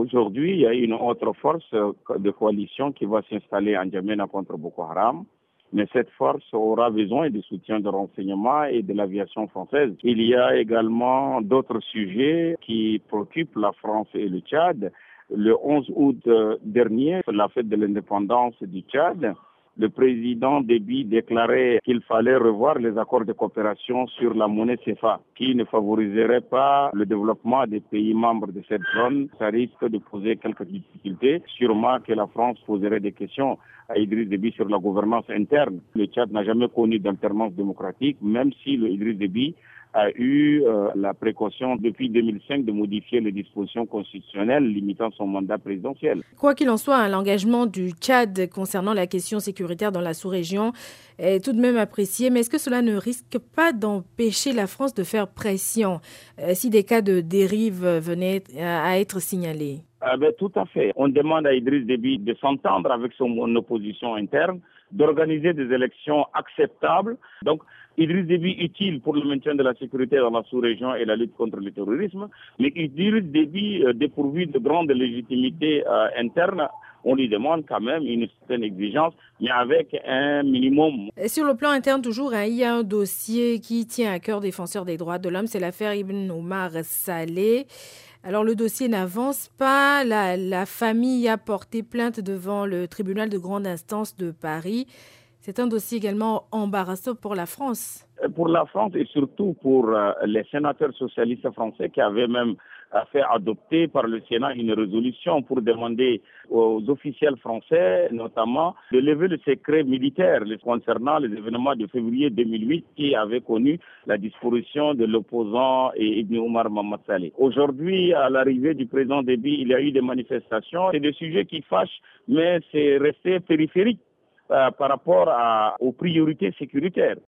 Aujourd'hui, il y a une autre force de coalition qui va s'installer en Djamena contre Boko Haram. Mais cette force aura besoin du soutien de renseignement et de l'aviation française. Il y a également d'autres sujets qui préoccupent la France et le Tchad. Le 11 août dernier, la fête de l'indépendance du Tchad, le président Déby déclarait qu'il fallait revoir les accords de coopération sur la monnaie CFA, qui ne favoriserait pas le développement des pays membres de cette zone. Ça risque de poser quelques difficultés. Sûrement que la France poserait des questions à Idriss Déby sur la gouvernance interne. Le Tchad n'a jamais connu d'alternance démocratique, même si le Idriss Déby a eu la précaution depuis 2005 de modifier les dispositions constitutionnelles limitant son mandat présidentiel. Quoi qu'il en soit, l'engagement du Tchad concernant la question sécuritaire dans la sous-région est tout de même apprécié. Mais est-ce que cela ne risque pas d'empêcher la France de faire pression si des cas de dérive venaient à être signalés? Tout à fait. On demande à Idriss Déby de s'entendre avec son opposition interne, d'organiser des élections acceptables. Donc, Idriss Déby utile pour le maintien de la sécurité dans la sous-région et la lutte contre le terrorisme, mais Idriss Déby dépourvu de grande légitimité interne. On lui demande quand même une certaine exigence, mais avec un minimum. Et sur le plan interne, toujours, il y a un dossier qui tient à cœur défenseur des droits de l'homme, c'est l'affaire Ibn Omar Saleh. Alors, le dossier n'avance pas. La famille a porté plainte devant le tribunal de grande instance de Paris. C'est un dossier également embarrassant pour la France. Pour la France et surtout pour les sénateurs socialistes français qui avaient même fait adopter par le Sénat une résolution pour demander aux officiels français, notamment, de lever le secret militaire concernant les événements de février 2008 qui avaient connu la disparition de l'opposant Ibn Omar Saleh. Aujourd'hui, à l'arrivée du président Déby, il y a eu des manifestations. C'est des sujets qui fâchent, mais c'est resté périphérique par rapport aux priorités sécuritaires.